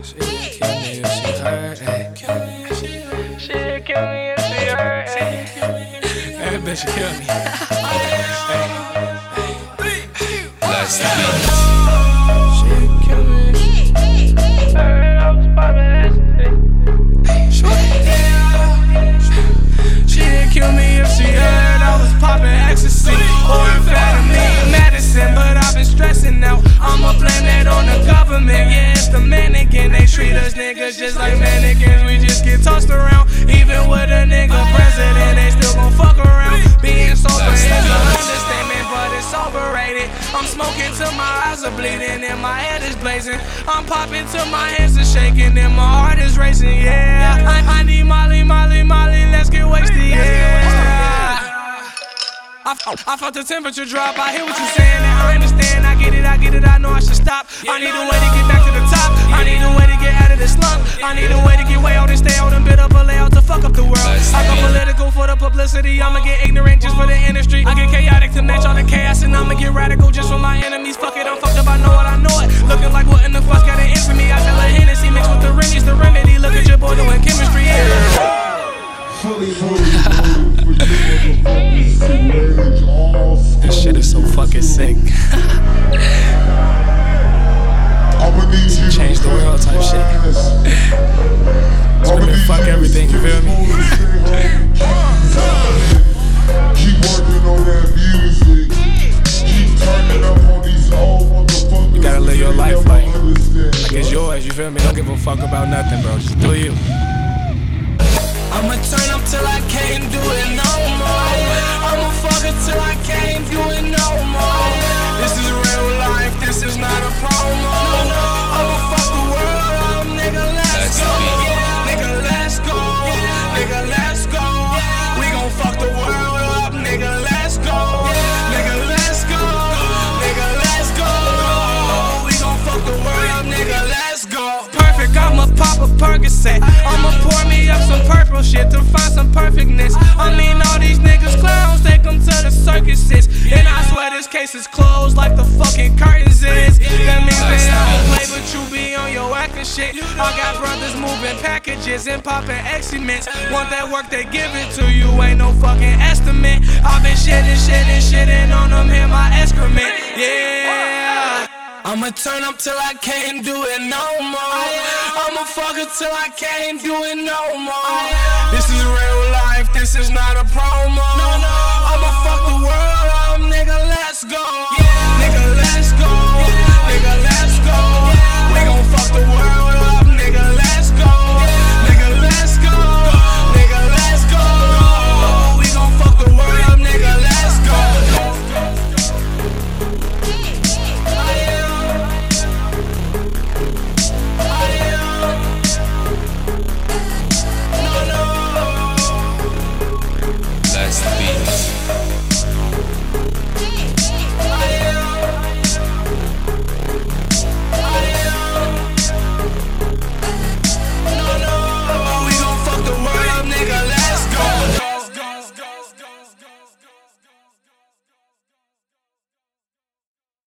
She'd kill me if she heard, ayy. She'd kill me if she heard, ayy. That bitch kill me. Let's go. She'd kill me. Heard I was poppin' ecstasy. She'd kill me if she heard I was poppin' ecstasy or amphetamine medicine, but I've been stressing out. I'ma blame that on the government. Yeah, it's the mannequin. They treat us niggas just like mannequins. We just get tossed around. Even with a nigga president, they still gon' fuck around. Being sober is an understatement, but it's overrated. I'm smoking till my eyes are bleeding and my head is blazing. I'm popping till my hands are shaking and my heart is racing. Yeah, I need Molly, Molly, Molly. Let's get wasted. Yeah. I felt the temperature drop. I hear what you're saying and I understand. I get it, I know I should stop. I need a way to get back to the top. I need a way to get out of this slump. I need a way to get way out and stay out and build up a layout to fuck up the world. I go political for the publicity. I'ma get ignorant just for the industry. I get chaotic to match all the chaos and I'ma get radical just for my enemies. Fuck it, I'm fucked up, I know it, I know it. Looking like what in the fuck's got an answer me. I tell a Hennessy mixed with the Rennie's the remedy. Look at your boy doing chemistry, yeah. This shit is so fucking sick. Change the world type shit. Screaming fuck everything, you feel me? Keep working on that music. Keep turning up on these old motherfuckers. You gotta live your life like it's yours, you feel me? Don't give a fuck about nothing, bro. Just do you. I'ma turn up till I can't do it no more. I'ma fuck it till I can't do it no more. This is real life, this is not a promo. I'ma fuck the world up, nigga, let's go. Nigga, let's go. Nigga, let's go. We gon' fuck the world up, nigga, let's go. Nigga, let's go. Nigga, let's go. We gon' fuck the world up, nigga, let's go. Perfect, I'ma pop a Percocet. I'ma pour me up some purple shit to find some perfectness. I mean, all these niggas clowns, take them to the circuses. And I swear this case is closed like the fucking curtains is. That means they don't play, but you be on your acting shit. I got brothers moving packages and popping excrements. Want that work, they give it to you, ain't no fucking estimate. I've been shitting on them, hear my excrement. Yeah. I'ma turn up till I can't do it no more. I'ma fuck it till I can't do it no more. This is real life, this is not a promo. I'ma fuck the world up, nigga, let's go.